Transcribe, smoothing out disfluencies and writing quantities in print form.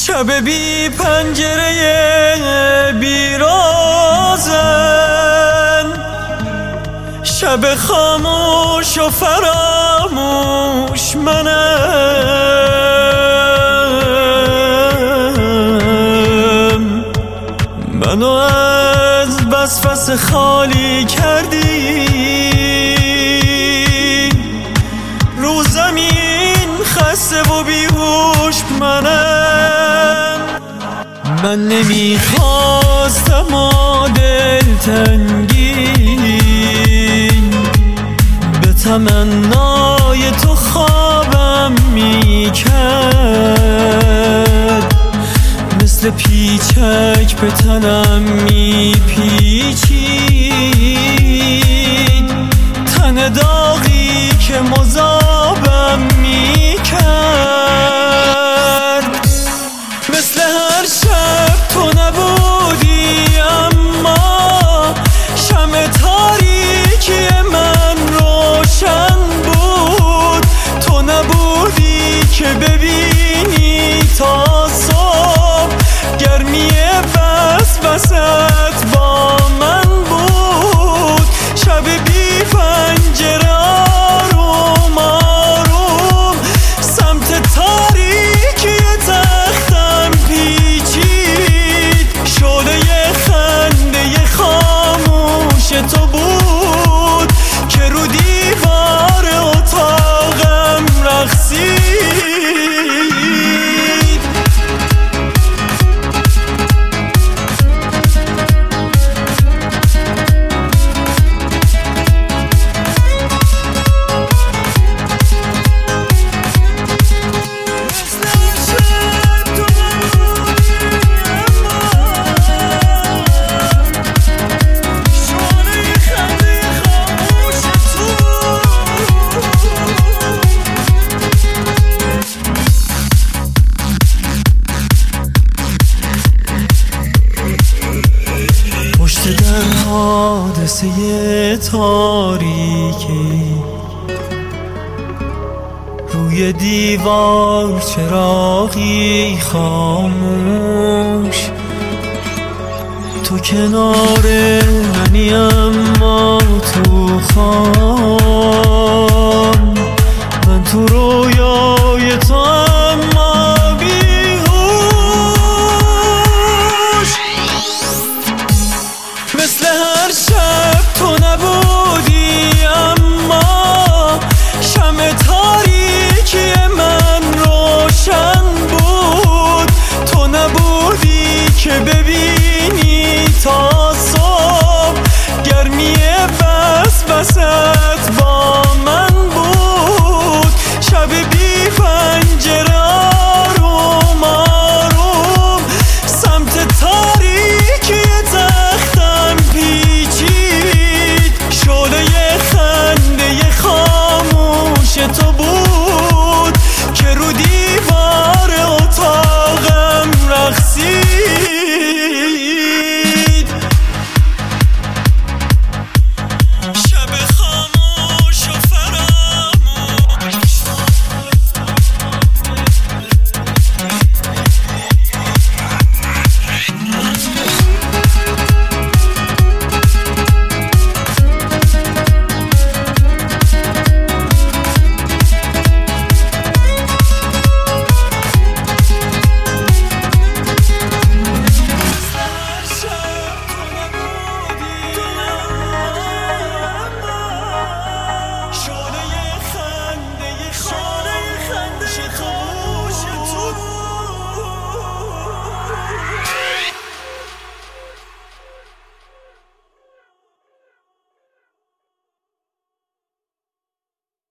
شب بی پنجره بیرازن، شب خاموش و فراموش منم. منو از وسوسه خالی کردی، رو زمین خسته و بیهوش منم. من نمیخواستم و دلتنگی به تمنای تو خوابم میکرد، مثل پیچک به تنم میپیچید، تن داغی که مذابم میکرد. مثل هر شب تو نبودی، اما شمع تاریکی من روشن بود. تو نبودی که ببینی تا صبح، گرمی وسوست با من بود. شب بی پنجره آروم آروم سمت تاریکی تختم پیچید، شعله خنده خاموش تو بود که رو دیوار اتاقم رقصید. در حادثه تاریکی روی دیوار چراغی خاموش، تو کنار منی اما تو خواب، من تو رویای تو اما مثل هر شب تو نبودی، اما شمع تاریکی من روشن بود. تو نبودی که ببینی تا صبح، گرمی وسوست با من بود. شب بی پنجره آروم آروم سمت تاریکی تختم پیچید، شعله خنده خاموش تو بود